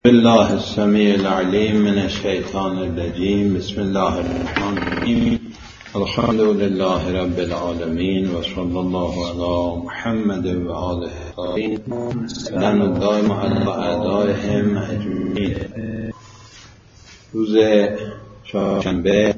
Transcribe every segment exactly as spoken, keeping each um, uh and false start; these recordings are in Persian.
بالله السمیع العلیم من الشیطان الرجیم. بسم الله الرحمن الرحیم. الحمد لله رب العالمین و صلی الله علی محمد و آله الطاهرین و الدائم علی اعدائهم اجمعین. روز چهارشنبه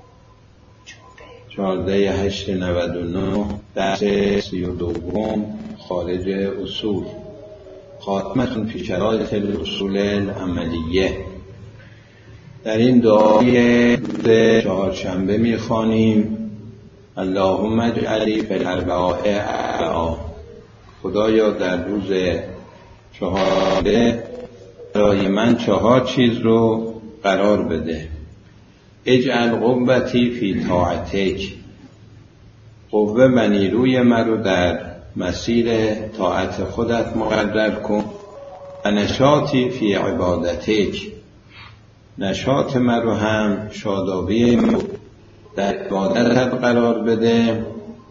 چهارده هشت نود و نه درس سی و دوم خارج اصول خاتمتون فی شرایط الاصول العملیه. در این دعای روز چهارشنبه میخوانیم اللهم اجعلی فی الاربعاء اربعا. خدایا در روز چهارشنبه برای من چهار چیز رو قرار بده. اجعل قوتی فی طاعتک، قوه و نیروی من رو در مسیر طاعت خودت مقرر کن. و نشاطی فی عبادتک، نشاط من رو هم شادابی من در عبادتت قرار بده.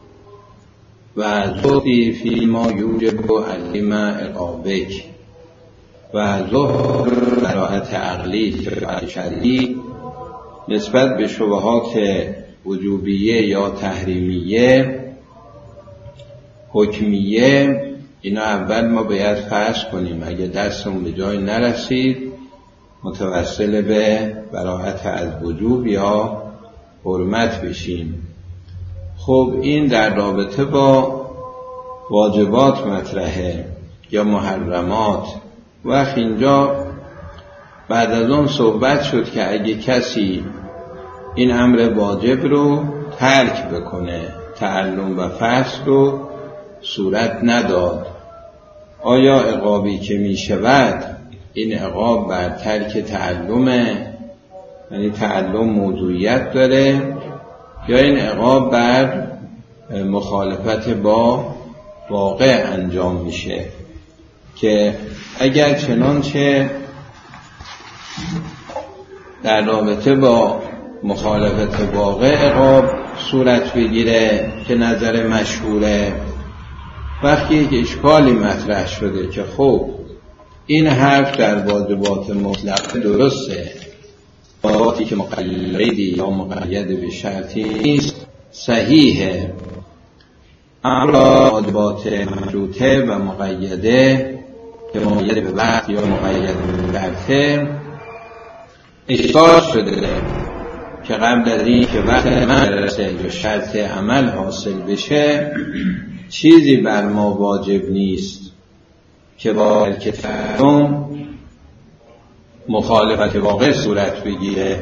و زهدی فی ما یوجب علم عقابک، و زهد براحت عقلی و شرعی نسبت به شبهات وجوبیه یا تحریمیه حکمیه. اینا اول ما باید فرض کنیم، اگه دستمون به جای نرسید متوسل به براءت از وجوب یا حرمت بشیم. خب این در رابطه با واجبات مطرحه یا محرمات. وقت اینجا بعد از اون صحبت شد که اگه کسی این امر واجب رو ترک بکنه، تعلم و فحص رو صورت نداد، آیا عقابی که می شود این عقاب بر ترک تعلمه، یعنی تعلم موضوعیت داره، یا این عقاب بر مخالفت با واقع انجام میشه؟ که اگر چنانچه در رابطه با مخالفت واقع عقاب صورت بگیره که نظر مشهوره، وقتی یک اشکالی مطرح شده که خب این حرف در واجبات مطلق درسته، واجباتی که مقیدی یا مقید به شرطی نیست صحیحه، اما واجبات مشروطه و مقیده که مقید به وقت یا مقید به شرطه اشکال شده که قبل از این که وقت عمل برسه یا شرط عمل حاصل بشه چیزی بر ما واجب نیست که با تعلم مخالفت واقع صورت بگیره.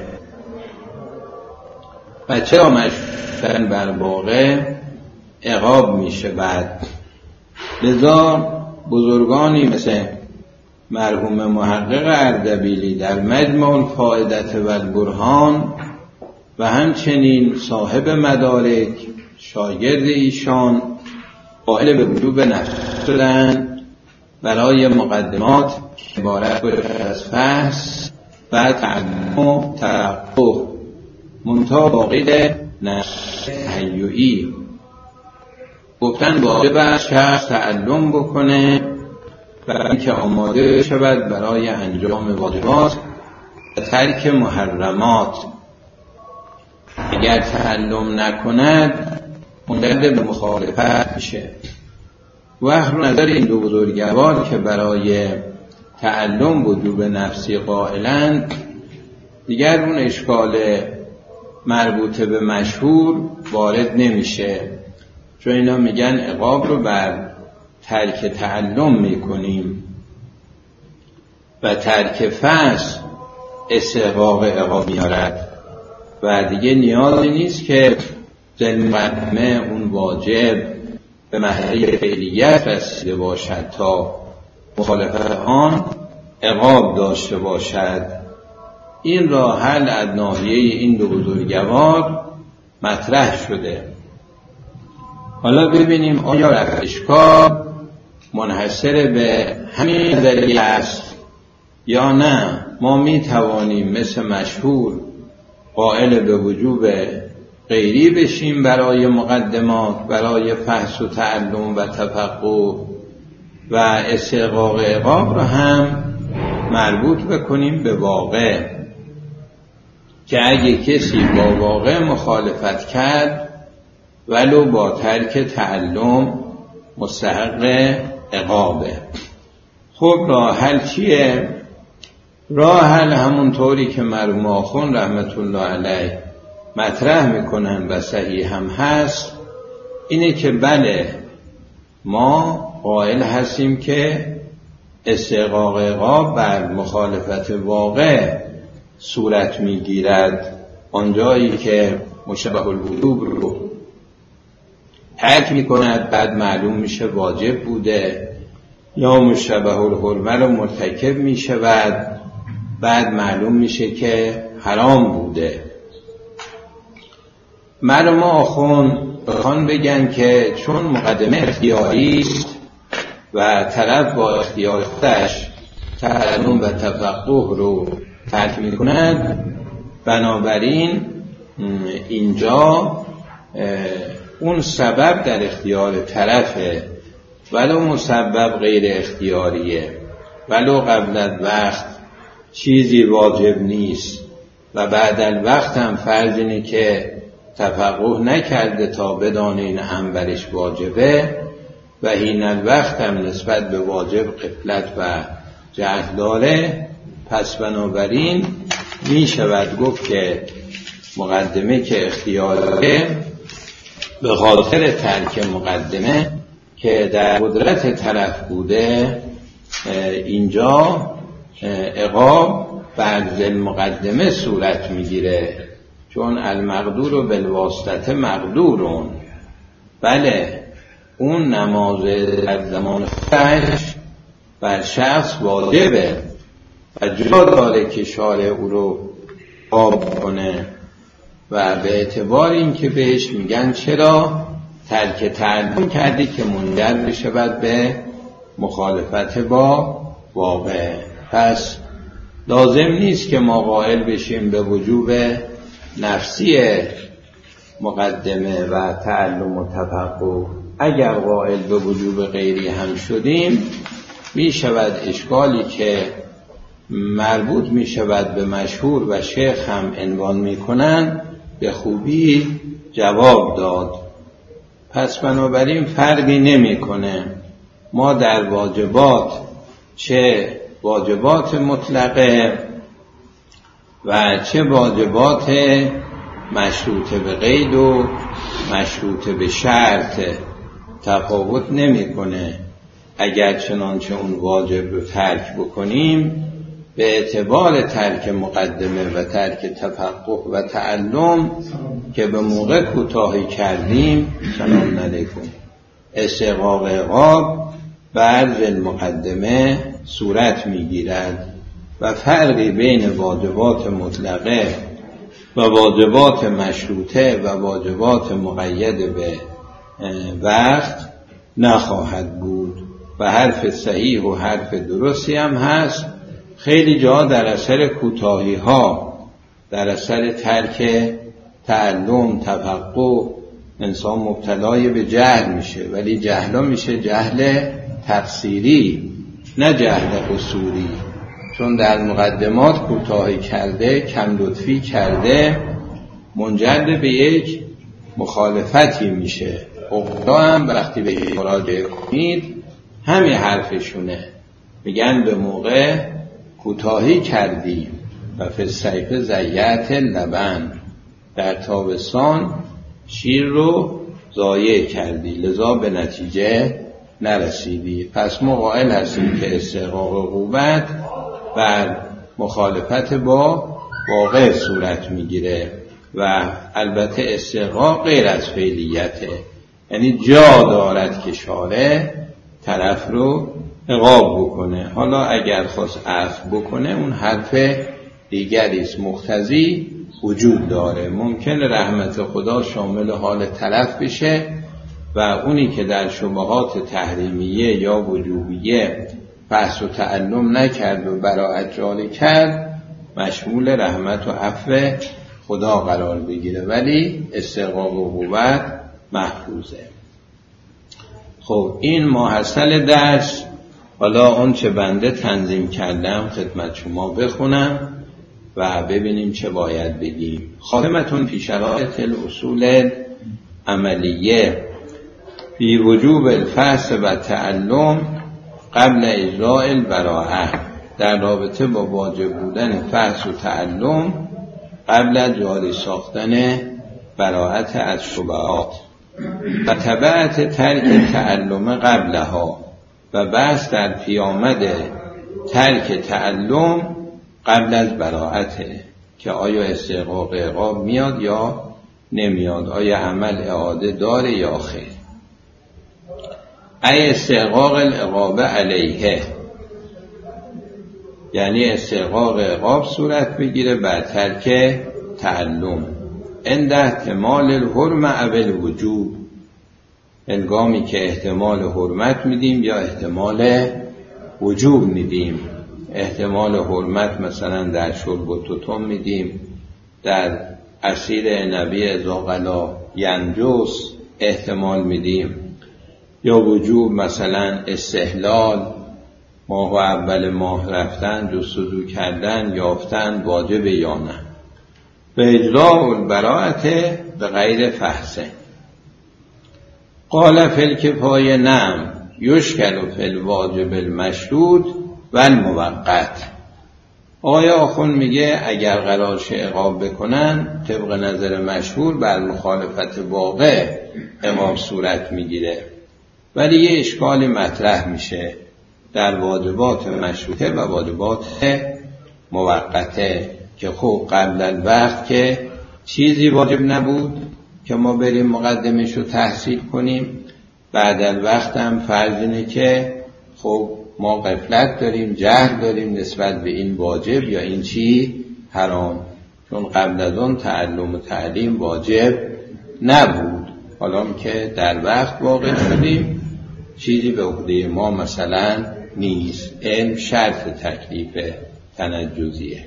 و چرا مشروطاً بر واقع عقاب میشه بعد؟ لذا بزرگانی مثل مرحوم محقق اردبیلی در مجمع الفائدة و البرهان و همچنین صاحب مدارک شاگرد ایشان قائل به وجوب نفس شدن برای مقدمات عبارت از فحص و تعلم و تفقه، منتها با قید نفس تهیئی. گفتن واجب است شخص تعلم بکنه برای اینکه آماده شود برای انجام واجبات و ترک محرمات. اگر تعلم نکند منجر به مخالفت میشه. و نظر این دو بزرگوار که برای تعلم وجوب نفسی قائلند، دیگر اون اشکال مربوط به مشهور وارد نمیشه، چون اینا میگن عقاب رو بر ترک تعلم میکنیم و ترک فحص استحقاق عقاب میارد و دیگه نیازی نیست که ضمن مقدمه اون واجب به مرحله فعلیت رسیده باشد تا مخالفت آن عقاب داشته باشد. این راه حل از ناحیه این دو بزرگوار مطرح شده. حالا ببینیم آیا اشکال منحصر به همین نظریه است یا نه ما می توانیم مثل مشهور قائل به وجوب غیری بشیم برای مقدمات، برای فحص و تعلم و تفقه و استحقاق عقاب را هم مربوط بکنیم به واقع، که اگه کسی با واقع مخالفت کرد ولو با ترک تعلم مستحق عقابه. خب راه حل چیه؟ راه حل همونطوری که مرحوم آخوند رحمت الله علیه مطرح میکنن و صحیح هم هست اینه که بله ما قائل هستیم که استحقاق عقاب بر مخالفت واقع صورت میگیرد آنجایی که مشبه الوجوب رو ترک میکند بعد معلوم میشه واجب بوده، یا مشبه الحرمه رو مرتکب میشود بعد معلوم میشه که حرام بوده. مرحوم آخوند بخوان بگن که چون مقدمه اختیاری است و طرف با اختیار خودش تعلم و تفقه رو ترک میکند، بنابراین اینجا اون سبب در اختیار طرفه ولو مسبب غیر اختیاریه، ولو قبل از وقت چیزی واجب نیست و بعد الوقت هم فرض اینه که تفقه نکرده تا بدانه این هم برش واجبه و این الوقت هم نسبت به واجب غفلت و جهل داره، پس بنابراین می شود گفت که مقدمه که اختیار داره به خاطر ترک مقدمه که در قدرت طرف بوده اینجا عقاب بر ذی المقدمه صورت میگیره، چون المقدور بالواسطه مقدورون. بله اون نماز در زمان خودش بر شخص واجبه و جا داره که شارع او رو قاب کنه و به اعتبار این که بهش میگن چرا ترک تعلم کردی که منجر بشود به مخالفت با واقع. پس لازم نیست که ما قائل بشیم به وجوب نفسی مقدمه و تعلم و تفقه. اگر قائل به وجوب غیری هم شدیم می شود اشکالی که مربوط می شود به مشهور و شیخ هم عنوان می کنن به خوبی جواب داد. پس بنابراین فرقی نمی کنه ما در واجبات چه واجبات مطلقه و چه واجبات مشروطه به قید و مشروطه به شرط تفاوت نمی کنه. اگر چنانچه اون واجب رو ترک بکنیم به اعتبار ترک مقدمه و ترک تفقه و تعلم که به موقع کوتاهی کردیم سلام علیکم استحقاق عقاب بر ذی المقدمه صورت میگیرد و فرقی بین واجبات مطلقه و واجبات مشروطه و واجبات مقید به وقت نخواهد بود. و حرف صحیح و حرف درستی هم هست. خیلی جا در اثر کوتاهی ها در اثر ترک تعلم تفقه انسان مبتلای به جهل میشه، ولی جهل میشه جهل تفسیری نه جهل قصوری، چون در مقدمات کوتاهی کرده کم لطفی کرده منجر به یک مخالفتی میشه. عقلا هم وقتی به مراجعه کنید همین حرفشونه، میگن به موقع کوتاهی کردی و فی الصیف ضیعت لبن، در تابستان شیر رو ضایع کردی لذا به نتیجه نرسیدی. پس ما قائل هستیم که استحقاق عقوبت بر مخالفت با واقع صورت میگیره و البته استحقاق غیر از فعلیته، یعنی جا دارد که شارع طرف رو عقاب بکنه. حالا اگر خواست عفو بکنه اون حرف دیگری است، مقتضی وجود داره. ممکنه رحمت خدا شامل حال طرف بشه و اونی که در شبهات تحریمیه یا وجوبیه بحث و تعلم نکرد و براءت جاری کرد مشمول رحمت و عفو خدا قرار بگیره، ولی استحقاق و عقوبت محفوظه. خب این ماحصل درس حالا اون چه بنده تنظیم کردم خدمت شما بخونم و ببینیم چه باید بگیم. خاتمتون فی شرائط الاصول عملیه فی وجوب الفحص و تعلم قبل اجراء البراءه، در رابطه با واجب بودن فحص و تعلم قبل از جاری ساختن براءت از شبهات و تبعت ترک تعلم قبلها و بحث در پیامد ترک تعلم قبل از براءته که آیا استحقاق عقاب میاد یا نمیاد، آیا عمل اعاده داره یا خیر. ای استحقاق العقاب علیه، یعنی استحقاق عقاب صورت بگیره بعد ترک تعلم عند احتمال الحرم او الوجوب، هنگامی که احتمال حرمت میدیم یا احتمال وجوب میدیم. احتمال حرمت مثلا در شرب و تتم میدیم، در عصیر نبی ازاغلا ینجس احتمال میدیم، یا وجوب مثلا استحلال، ماه و اول ماه رفتن جستجو کردن یافتن واجب یا نه. به اجراء البراءت به غیر فحص. قال فی الکفایه نعم یشکل فی الواجب المشروط و الموقت. آقای آخوند میگه اگر قرار شه عقاب بکنن طبق نظر مشهور بر مخالفت واقع عقاب صورت میگیره، ولی یه اشکالی مطرح میشه در واجبات مشروطه و واجبات موقته که خب قبل الوقت که چیزی واجب نبود که ما بریم مقدمش رو تحصیل کنیم، بعد الوقت هم فرض اینه که خب ما غفلت داریم، جهل داریم نسبت به این واجب یا این چی حرام، چون قبل از اون تعلم و تعلیم واجب نبود. حالا که در وقت واقع شدیم چیزی به عهده ما مثلا نیست، علم شرط تکلیف تنجزیه.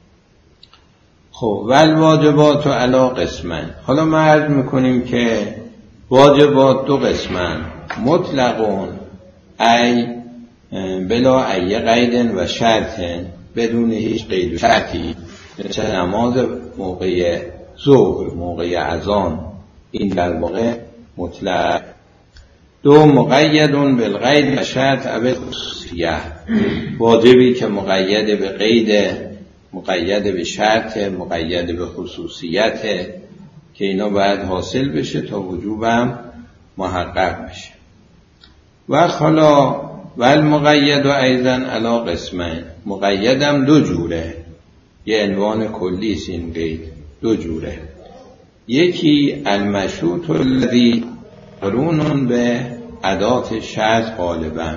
خب ول واجبات و علا قسمن. حالا ما عرض میکنیم که واجبات دو قسمن، مطلقون ای بلا ای قید و شرط، بدون هیچ قید و شرطی، مثل نماز موقع ظهر، موقع اذان، این در واقع مطلق. دو مقیدون بالقید و شرط او خصوصیه، واجبی که مقید به قید، مقید به شرط، مقید به خصوصیت که اینا باید حاصل بشه تا وجوبم محقق بشه. و خلا و المقید و ایضا علا قسمین، مقیدم دو جوره، یه عنوان کلی است این قید، دو جوره. یکی المشروط الذی قرون به ادات شرط غالبا،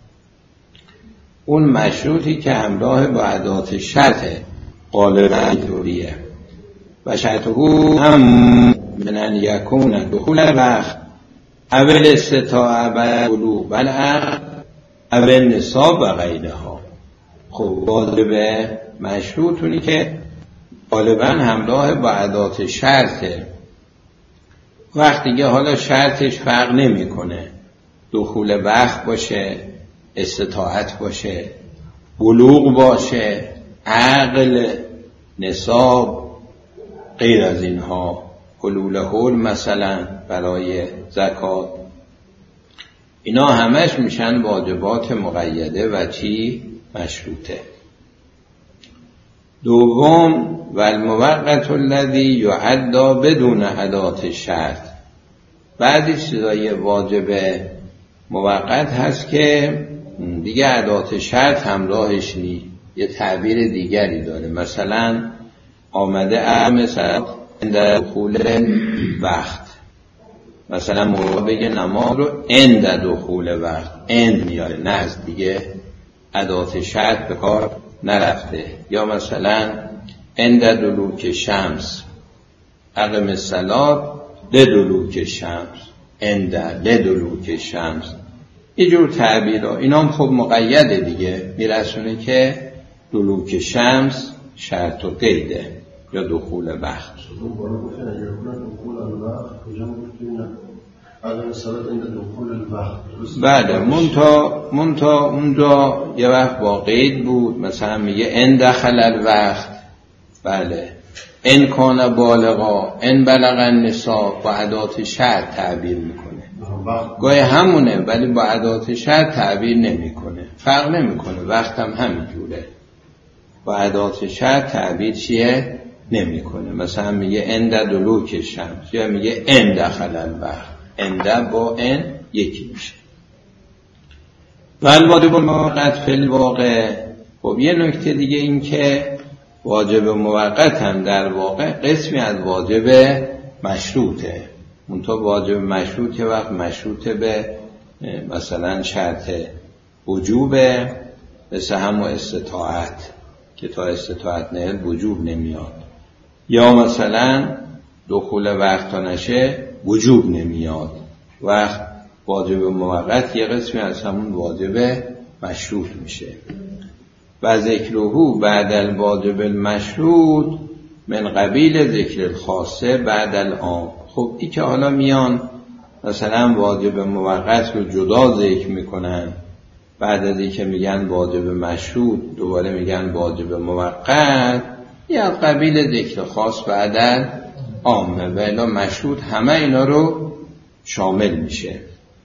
اون مشروطی که همراه با ادات شرط غالبا طوریه. و شرطه هم من ان یکون دخول وقت اول استطاعه و بلوغ و العقل اول نصاب و غیرها. خب واجب مشروط اونی که غالبا همراه با ادات شرطه، وقتی که حالا شرطش فرق نمی کنه، دخول وقت باشه، استطاعت باشه، بلوغ باشه، عقل، نصاب، غیر از اینها، حلول حول مثلا برای زکات، اینا همش میشن واجبات مقیده و چی؟ مشروطه. دوم و الموقت الذی یعد بدون ادات شرط، بعدی چیزای واجب موقت هست که دیگه ادات شرط همراهش نی، یه تعبیر دیگری داره. مثلا آمده اهم ساعت در دخول وقت، مثلا موقع بگه نماز رو اند دخول وقت، اند میاره، نه از دیگه ادات شرط به کار نرفته. یا مثلا اند دلوک شمس اقم الصلاة لدلوک شمس، اند لدلوک شمس، اینجور تعبیرها، اینا هم خب مقیده دیگه، میرسونه که دلوک شمس شرط و قیده یا دخول وقت. بله منتا منتا اونجا یه وقت با قید بود، مثلا میگه ان دخل الوقت، بله ان کان بالغا ان بلغ النساء، با ادات شرط تعبیر میکنه. گاهی همونه ولی با ادات شرط تعبیر نمیکنه، فرق نمیکنه، وقت هم همینجوره، با ادات شرط تعبیر چیه نمیکنه. مثلا میگه اند دلوک شمس یا میگه ان دخل الوقت، اند با ان یکی میشه. والواجب الموقت فی الواقع. خب یه نکته دیگه این که واجب موقت هم در واقع قسمی از واجب مشروطه. منتها واجب مشروط که وقت مشروطه به مثلا شرط وجوبه، مثل همون استطاعت که تا استطاعت نه وجوب نمیاد، یا مثلا دخول وقت تا نشه وجوب نمیاد. وقت واجب موقت یه قسمی از همون واجب مشروط میشه. و ذکرهو بعد الواجب المشروط من قبیل ذکر الخاصه بعد العام. خب این که حالا میان مثلا واجب موقت رو جدا ذکر میکنن، بعد از این که میگن واجب مشروط دوباره میگن واجب موقت، یا قبیل ذکر خاص بعد العامه، و الا مشروط همه اینا رو شامل میشه.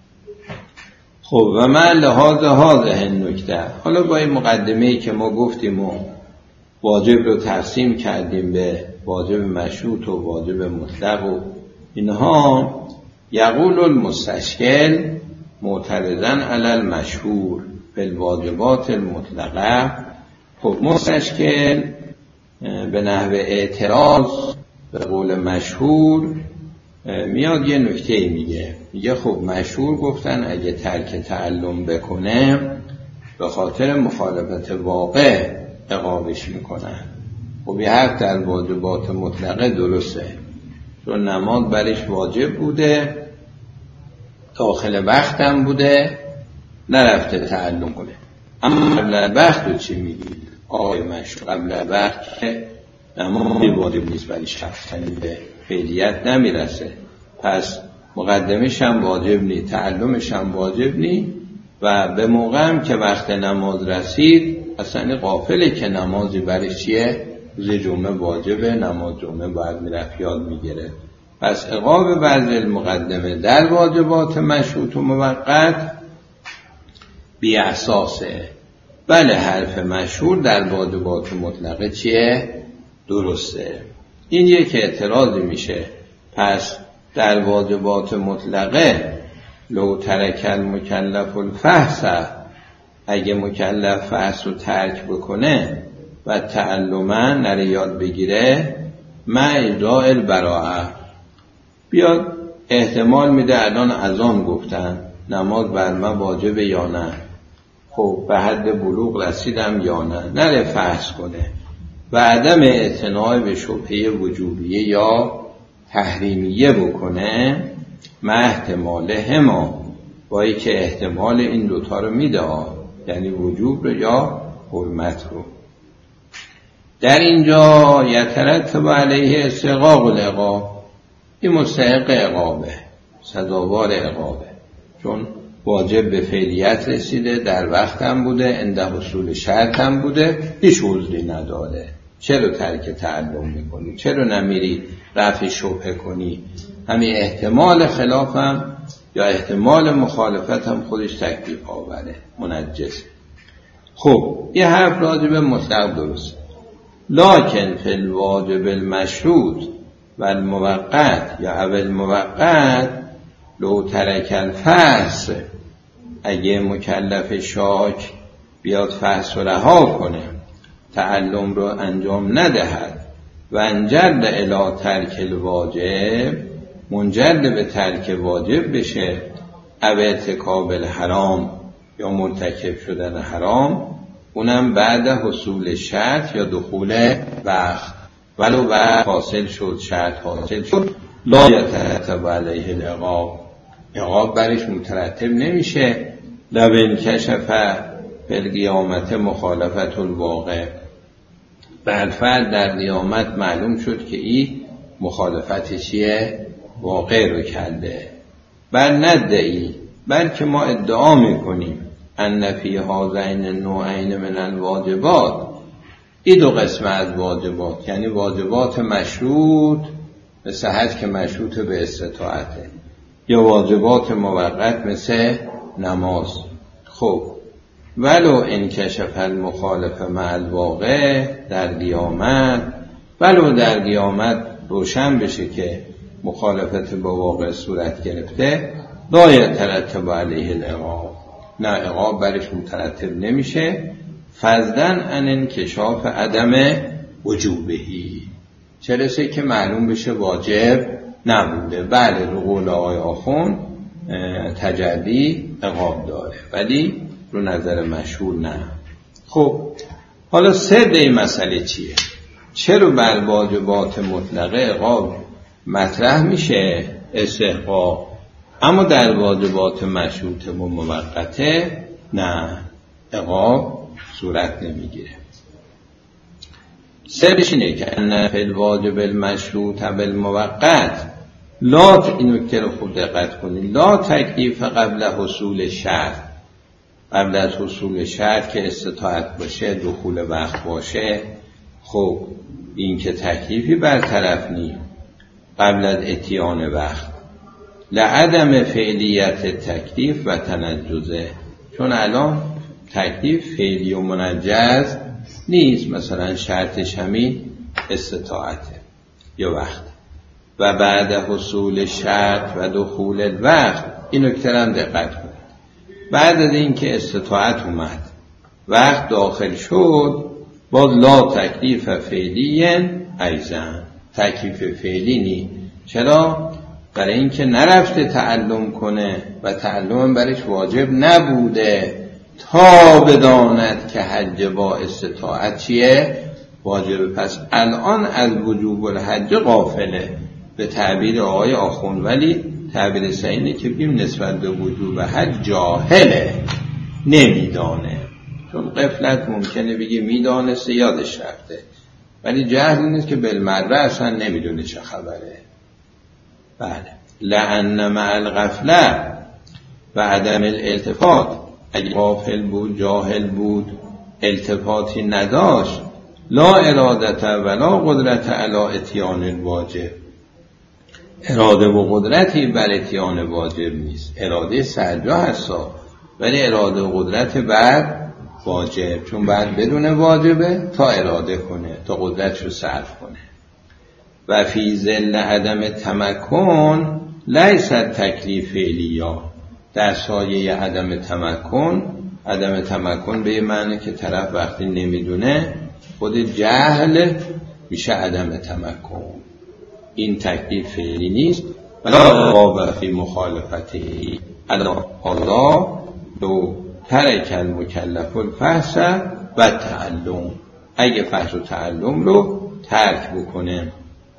خب و من لحاظ هذه نکته، حالا با این مقدمه‌ای که ما گفتیم و واجب رو تقسیم کردیم به واجب مشروط و واجب مطلق و اینها، یقول المستشکل معترضاً علی المشهور فی الواجبات المطلقه. خب مستشکل به نحو اعتراض به قول مشهور میاد یه نکته میگه، میگه خب مشهور گفتن اگه ترک تعلم بکنه به خاطر مخالفت واقع عقابش میکنن. خب یه حرف در واجبات مطلقه درسته، چون نماز برش واجب بوده، داخل وقت هم بوده، نرفته تعلم کنه. اما قبل وقت رو چی میگی؟ آقای مشهور قبل وقت نمازی واجب نیست برش رفتنی به فعلیت نمیرسه، پس مقدمش هم واجب نی، تعلمش هم واجب نی، و به موقع هم که وقت نماز رسید اصلا غافله که نمازی برش چیه، روز جمعه واجبه، نماز جمعه باید میرفت یاد میگیره. پس عقاب بعض المقدمه در واجبات مشروط و موقت بی اساسه. بله حرف مشهور در واجبات مطلقه چیه؟ درسته. این یک اعتراضی میشه. پس در واجبات مطلقه لو ترک المکلف الفحص، اگه مکلف فحص رو ترک بکنه و تعلما نره یاد بگیره، مع اجراء البراءه، بیاد احتمال میده الان اذان گفتن نماز بر من واجبه یا نه، خب به حد بلوغ رسیدم یا نه، نره فحص کنه و عدم اعتناع به شبهه وجوبیه یا تحریمیه بکنه، مع احتمال هما، بایی که احتمال این دوتا رو میده، یعنی وجوب رو یا حرمت رو. در اینجا یترتب علیه استحقاق العقاب، این مستحق عقابه، سزاوار عقابه، چون واجب به فعلیت رسیده، در وقت هم بوده، عند حصول شرط هم بوده، هیچ عذری نداره. چرا ترک تعلم میکنی؟ چرا نمیری رفع شبهه کنی؟ همین احتمال خلافم یا احتمال مخالفت هم خودش تکلیف آوره، منجسه. خب یه حرف راجع به مطلق درست، لکن فی الواجب المشروط و الموقت یا اول موقت لو ترک الفحص، اگه مکلف شاک بیاد فحص و رها کنه، تعلم رو انجام ندهد و انجرد الی ترک الواجب، منجرد به ترک واجب بشه، او ارتکاب الحرام یا مرتکب شدن حرام، اونم بعد حصول شرط یا دخول وقت، ولو وقت حاصل شد، شرط حاصل شد، لا یترتب علیه العقاب، عقاب برش مترتب نمیشه. لو انکشف بالقیامت مخالفت الواقع، بالفعل در قیامت معلوم شد که این مخالفت چیه؟ واقع رو کرده. بل ندعی، بلکه ما ادعا میکنیم ان فی هذین النوعین من الواجبات، این دو قسم از واجبات، یعنی واجبات مشروط مثل حج که مشروط به استطاعته، یا واجبات موقت مثل نماز. خب ولو انکشف المخالف مع الواقع، در قیامت ولو در قیامت روشن بشه که مخالفت با واقع صورت گرفته، لا یترتب علیه العقاب، نه عقاب برش مترتب نمیشه، فضلا عن انکشاف عدم وجوبهی، چه رسه که معلوم بشه واجب نبوده. بله رو قول آقای آخوند تجلی عقاب داره، ولی رو نظر مشهور نه. خب حالا سر این مسئله چیه؟ چرا بر واجبات مطلقه عقاب مطرح میشه استحقاق، اما در واجبات مشروطه و موقته نه، عقاب صورت نمیگیره؟ سرش اینه که ان فی الواجب المشروط بالموقت لا، این نکته رو خوب دقت کنید، لا تکلیف قبل حصول شرط، قبل از حصول شرط که استطاعت باشه، دخول وقت باشه، خب این که تکلیفی برطرف نی قبل از اتیان وقت، لعدم فعلیت تکلیف و تنجزه، چون الان تکلیف فعلی و منجز نیست، مثلا شرطش همین استطاعته یا وقت. و بعد حصول شرط و دخول الوقت، این نکته هم دقت کنید، بعد از این که استطاعت اومد وقت داخل شد، باز لا تکلیف فعلی ایزن، تکلیف فعلی نی. چرا؟ برای اینکه نرفته تعلم کنه و تعلم برش واجب نبوده تا بداند که حج با استطاعت چیه؟ واجب. پس الان از وجوب الحج غافله به تعبیر آقای آخوند، ولی تعبیر صحیح اینه که بگیم نسبت به وجوب حج جاهله، نمیدانه، چون غفلت ممکنه بگه میدانسته یادش رفته، ولی جهل نیست که بالمره اصلا نمیدونه چه خبره. بله، لأن مع الغفله و عدم الالتفات، اگه غافل بود جاهل بود التفاتی نداشت، لا ارادت ولا قدرت علی اتیان الواجب، اراده و قدرتی بر اتیان واجب نیست، اراده سرجا هستا ولی اراده و قدرت بر واجب، چون بعد بدون واجبه تا اراده کنه، تا قدرتش رو صرف کنه. و فی ظل عدم تمکن لیست تکلیف فعلیا، در سایه عدم تمکن، عدم تمکن به معنی که طرف وقتی نمیدونه خود جهل میشه عدم تمکن، این تکلیف فعلی نیست. ولا قاب فی مخالفتی الا حالا دو ترک المکلف الفحص و تعلم، اگه فحص و تعلم رو ترک بکنه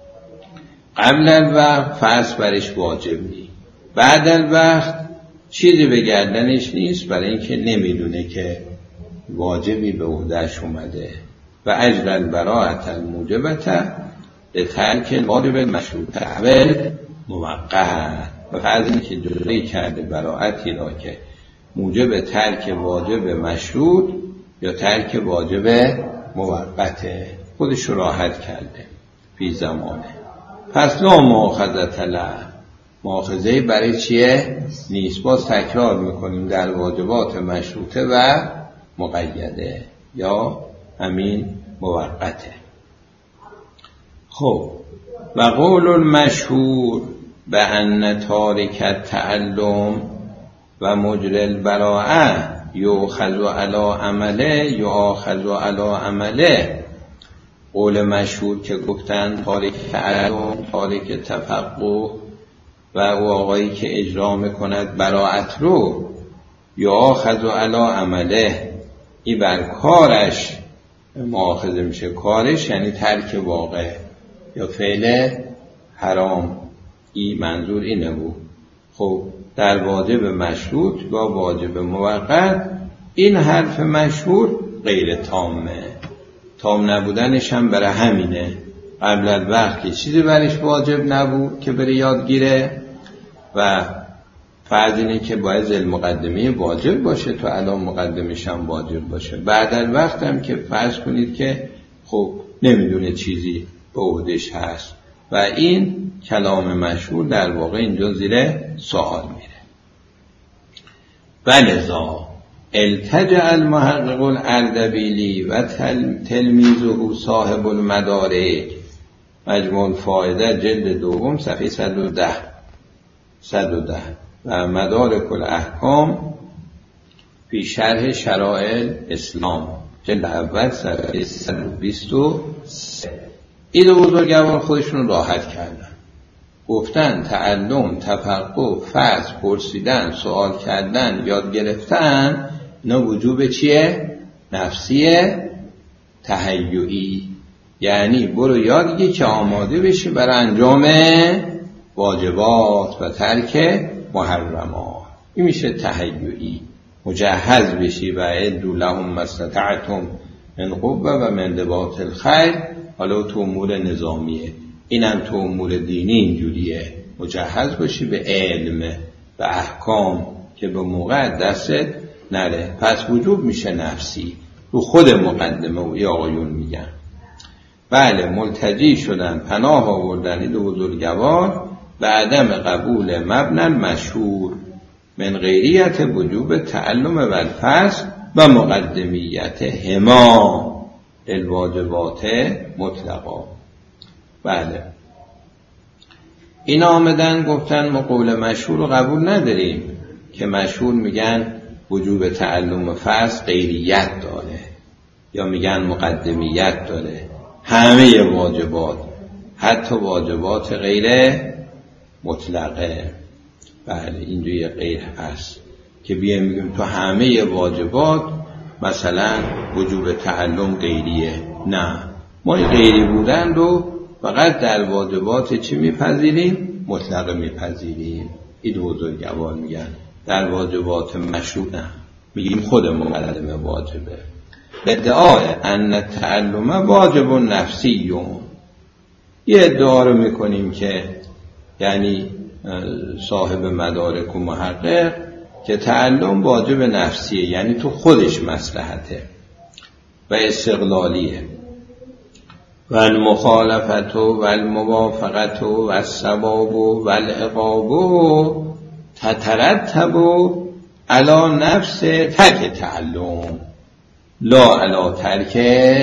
قبل الوقت فحص برش واجب نیست، بعد الوقت چیزی به گردنش نیست، برای اینکه نمیدونه که واجبی به عهده‌اش اومده. و اجر البراءة الموجبة لترک الواجب المشروط اول موقت، و فرض اینکه جلوی کرده براءتی را که موجب ترک واجب مشروط یا ترک واجب موقته، خودش راحت کرده فی زمانه، پس لا مؤاخذة له، مؤاخذه‌ای برای چیه؟ نیست. باز تکرار میکنیم در واجبات مشروطه و مقیده یا همین موقته. خب و قول المشهور به ان تارک التعلم و مجری البراءه یؤخذ علی عمله یؤخذ علی عمله، قول مشهور که گفتن تارک تعلم، تارک تفقه و او آقایی که اجرا میکند براءت رو، یؤخذ علی عمله، این بر کارش مؤاخذه میشه، کارش یعنی ترک واقع یا فعل حرام، این منظور اینه بود. خب در واجب مشروط با واجب موقت این حرف مشهور غیر تامه، تام نبودنش هم برای همینه، قبل از وقت که چیزی برش واجب نبود که بره یادگیره، و فرض اینه که باید ذل مقدمه واجب باشه تا الان مقدمش هم واجب باشه. بعد الوقت هم که فرض کنید که خب نمیدونه چیزی به عهده‌اش هست و این کلام مشهور در واقع اینجا زیر سوال میره. ولذا التجأ المحقق الاردبیلی و تلمیذه صاحب المدارک، مجموع الفائده جلد دوم صفحه صد و ده صد و ده و مدارک الاحکام فی شرح شرائع اسلام جلد اول صفحه صد و بیست و سه. این دو بزرگوار خودشون راحت کردن، گفتن تعلم، تفقه، فحص، پرسیدن، سوال کردن، یاد گرفتن، اینا وجوب چیه؟ نفسیه، تهیعی. یعنی برو یاد گیر که آماده بشی برای انجام واجبات و ترک محرمات. این میشه تهیعی، مجهز بشی و ادعوا لهم ما استطعتم من قوة و من رباط الخیل. حالا تو امور نظامیه، اینم تو امور دینی اینجوریه، مجهز باشی به علم و احکام که به موقع دستت نره. پس وجوب میشه نفسی، رو خود مقدمه و ای آقایون میگن. بله، ملتجی شدن، پناه آوردن این دو بزرگوار و عدم قبول مبنی مشهور من غیریت وجوب تعلم و الفصل و مقدمیت هما الواجبات مطلقا. بله، این آمدن گفتن ما قول مشهور رو قبول نداریم که مشهور میگن وجوب تعلم و فصل غیریت داره یا میگن مقدمیت داره. همه واجبات، حتی واجبات غیر مطلقه. بله، اینجوری غیر هست که بیایم میگیم تو همه واجبات مثلا وجوب تعلم غیریه. نه، ما غیری بودن رو فقط در واجبات چی میپذیریم؟ مطلقه میپذیریم. این دو بزرگوار میگن در واجبات مشروط نه، میگیم خود مقدمه واجبه. ادعای ان تعلم واجب نفسی، یه ادعا رو میکنیم که یعنی صاحب مدارک و محقق که تعلم واجب نفسیه، یعنی تو خودش مصلحته و استقلالیه. و المخالفت و الموافقت و الثواب و العقاب تترتب علی نفس ترک تعلم لا علی ترک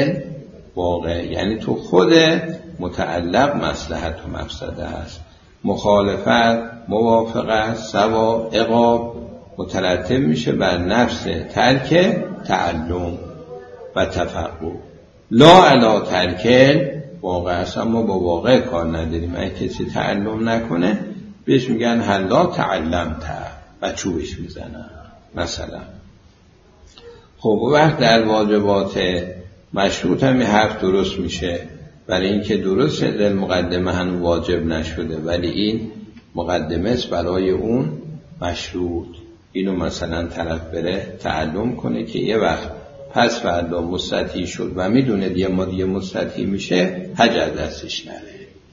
واقع. یعنی تو خود متعلق مصلحت و مفسده است. مخالفت، موافقت، ثواب، عقاب مترتب میشه بر نفس ترک تعلم و تفقه لا علی ترک واقع است. اما با واقع کار نداریم. اگه کسی تعلم نکنه بهش میگن هلا تعلمت و چوبش میزنن مثلا. خب وقت در واجبات مشروط هم حرف درست میشه، برای اینکه درست در مقدمه هم واجب نشده ولی این مقدمه است برای اون مشروط. اینو مثلا طرف بره تعلم کنه که یه وقت پس فردا مستطیع شد و میدونه دیگه ما دیگه مستطیع میشه، حجر دستش نره.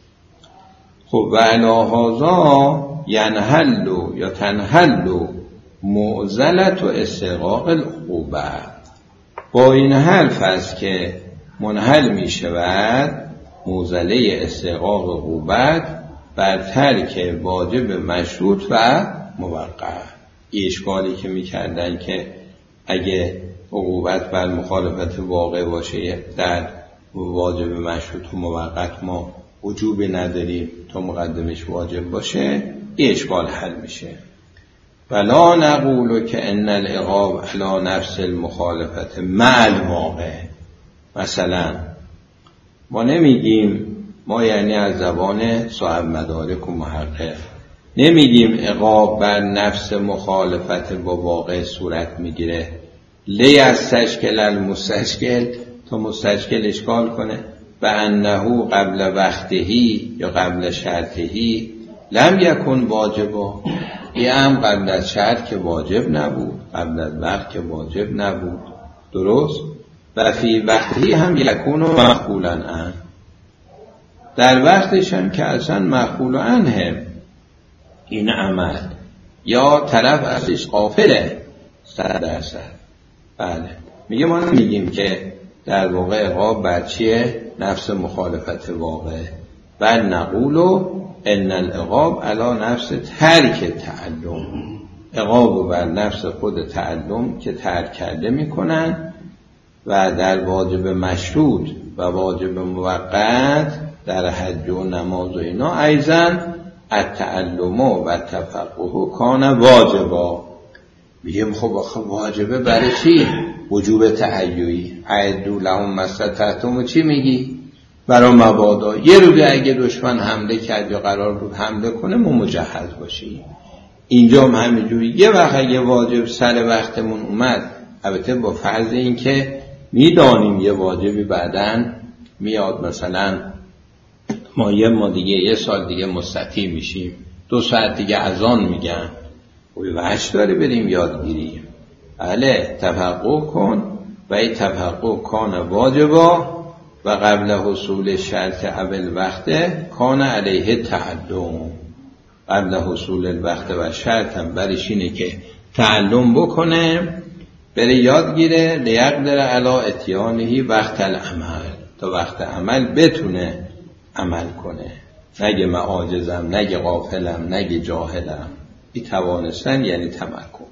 خب و علاهازا ینحلو یا تنحلو معزلت و استحقاق العقوبه. با این حرف است که منحل می شود معزله استحقاق عقوبت بر ترک واجب مشروط و موقع. این اشکالی که می کردن که اگه عقوبت بر مخالفت واقع باشه در واجب مشروط و موقت ما وجوب نداریم تا مقدمش واجب باشه، این اشکال حل میشه. ولا نقول که ان العقاب علی نفس المخالفت مع الواقع. مثلا ما نمیگیم، ما یعنی از زبان صاحب مدارک و محقق نمیگیم عقاب بر نفس مخالفت با واقع صورت میگیره لی از تشکل المستشکل تا مستشکل اشکال کنه و انه قبل وقتهی یا قبل شرطهی لم یکن واجبا. این هم قبل از شرط که واجب نبود، قبل از وقت که واجب نبود، درست؟ و فی وقتهی هم یکون و مخولا عنه، در وقتش هم که اصلا مخول عنه این عمل. یا طرف ازش غافله صد درصد. بله میگه ما نمیگیم که در واقع عقاب بر چیه؟ نفس مخالفت واقع. بل نقولو ان العقاب علی نفس ترک تعلم، عقاب بر نفس خود تعلم که ترک کرده میکنن و در واجب مشروط و واجب موقت در حج و نماز و اینا ایضا التعلم و تفقه کان واجبا. میگم خب آخه واجبه برای چی؟ وجوب تحیوی اعدوا لهم ما استطعتم. چی میگی؟ برای مبادا یه روزی اگه دشمن حمله کرد یا قرار بود حمله کنه ما مجهز باشیم. اینجا هم همینجوری یه وقت اگه واجب سر وقتمون اومد، البته با فرض این که میدانیم یه واجبی بعدن میاد، مثلا ما یه ما دیگه یه سال دیگه مستطیع میشیم، دو ساعت دیگه اذان میگن، وحش داره بریم یادگیری. بله تفقه کن و ای تفقه کان واجبا و قبل حصول شرط اول وقت کان علیه تعلم. قبل حصول الوقت و شرط هم برش اینه که تعلم بکنه، بره یادگیره، لیقدر علی اتیانهی وقت العمل، تا وقت عمل بتونه عمل کنه. نگه من عاجزم، نگه غافلم، نگه جاهلم. این توانستن یعنی تمکن.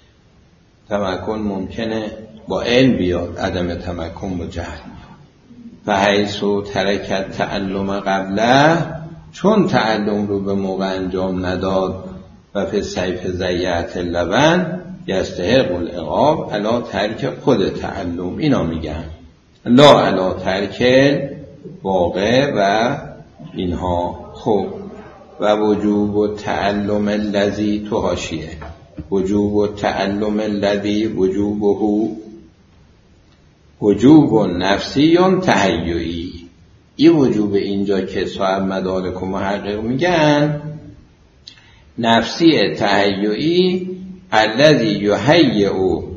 تمکن ممکنه با علم بیاد، عدم تمکن با جهل بیاد. فحیثو ترکت تعلم قبله، چون تعلم رو به موقع انجام نداد و فی سیف زیعت اللبن یستحق العقاب علا ترک خود تعلم. اینا میگن لا علا ترک واقع و اینها. خب و وجوب و تعلم الذی تو حاشیه، وجوب و تعلم الذی وجوبه وجوب نفسی تحیوی. این وجوب اینجا که صاحب مدارک و محقق میگن نفسی تحیوی الذی یحیئ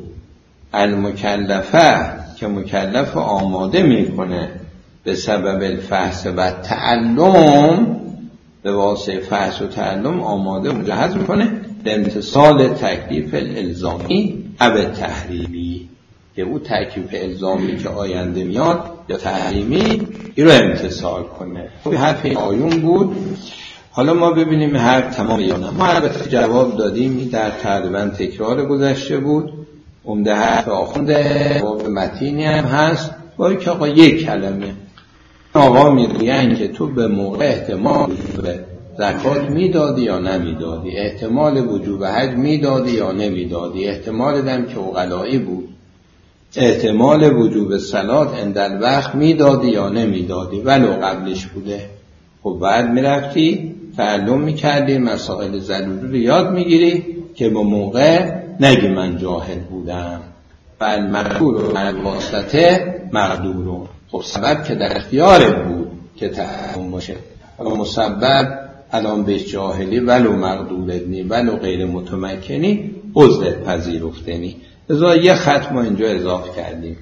المکلفه، که مکلف آماده میکنه به سبب الفحص و تعلم، به واسطه فحص و تعلم آماده مجهز میکنه به امتصال تکلیف الالزامی او تحریمی، که او تکلیف الزامی که آینده میاد یا تحریمی این رو امتصال کنه. خب حرف این آیون بود. حالا ما ببینیم حرف تمام یا نه. ما البته جواب دادیم، در تقریبا تکرار گذشته بود. عمده حرف آخونده جواب متینی هم هست با که آقا یک کلمه آقا میگن که تو به موقع احتمال به زکات میدادی یا نمیدادی، احتمال وجوب حج میدادی یا نمیدادی، احتمال دم که عقلایی بود، احتمال وجوب صلات اندل وقت میدادی یا نمیدادی ولو قبلش بوده. خب بعد میرفتی تعلم میکردی، مسائل ضروری رو یاد میگیری که با موقع نگی من جاهل بودم. بل مقدور و واسطه مقدورون. خب سبب که در اختیار بود که تعلم باشه، اما مسبب الان به جاهلی ولو مقدورتنی ولو غیر متمکنی عذرت پذیرفتنی. ازا یه خط ما اینجا اضافه کردیم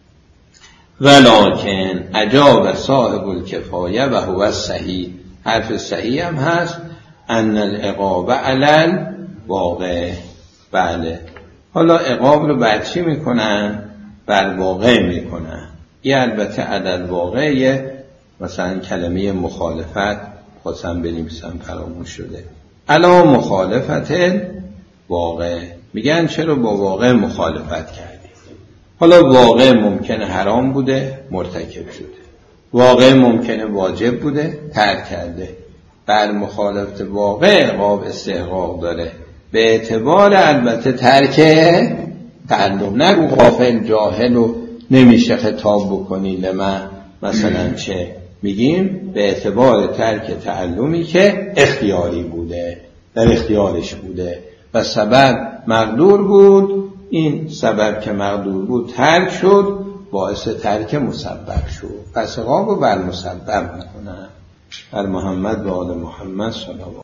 ولکن اجاب صاحب الکفایه و هو صحیح. حرف صحیح هم هست ان العقاب علل واقع. بله حالا عقاب رو بر چی میکنن؟ بر واقع میکنن. یه البته علل واقع مثلا کلمه مخالفت خواستم بنویسم فراموش شده. علا مخالفت واقع، میگن چرا با واقع مخالفت کردی؟ حالا واقع ممکنه حرام بوده مرتکب شده، واقع ممکنه واجب بوده ترک کرده. بر مخالفت واقع عقاب استحقاق داره به اعتبار البته ترک تعلم. نگو غافل جاهل و نمیشه خطاب بکنی لما مثلا چه، میگیم به اعتبار ترک تعلمی که اختیاری بوده، در اختیارش بوده و سبب مقدور بود. این سبب که مقدور بود ترک شد، باعث ترک مسبب شد. پس عقاب رو بر مسبب میکنن. بر محمد و آل محمد صلی الله